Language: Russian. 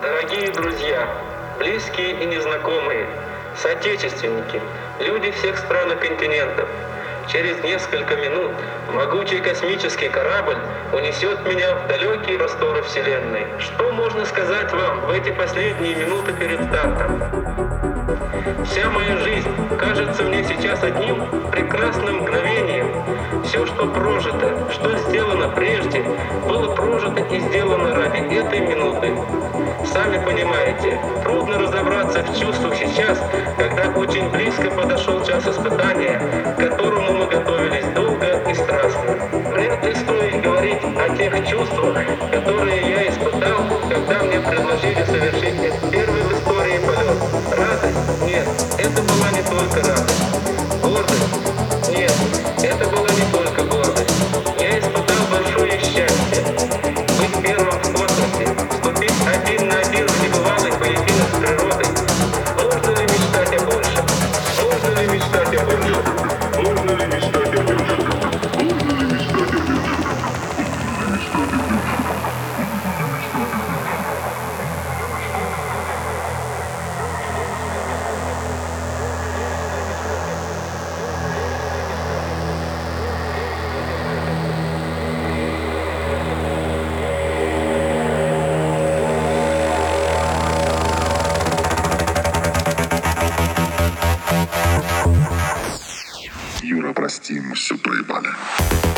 Дорогие друзья, близкие и незнакомые, соотечественники, люди всех стран и континентов, через несколько минут могучий космический корабль унесет меня в далекие просторы Вселенной. Что можно сказать вам в эти последние минуты перед стартом? Вся моя жизнь кажется мне сейчас одним прекрасным мгновением. Все, что прожито, что сделано прежде, было прожито и сделано ради этой минуты. Сами понимаете, трудно разобраться в чувствах сейчас, когда очень близко подошел час испытания, к которому мы готовились долго и страстно. Вряд ли стоит говорить о тех чувствах, которые я испытал, когда мне предложили совершить этот первый в истории полет. Радость? Нет, это была не только радость. Гордость? Нет, это была не только гордость. Я испытал большое счастье. Быть первым в космосе, вступить один на один в небывалый поединок с природой. Можно ли мечтать о большем? Можно ли мечтать о большем? Можно ли мечтать о большем? Юра, прости, мы все проебали.